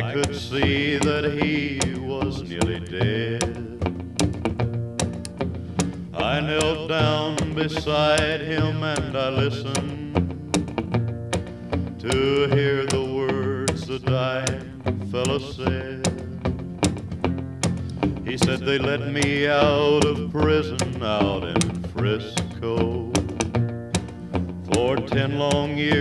I could see that he was nearly dead. I knelt down beside him and I listened to hear the words the dying fellow said. He said they let me out of prison out in Frisco for 10 long years.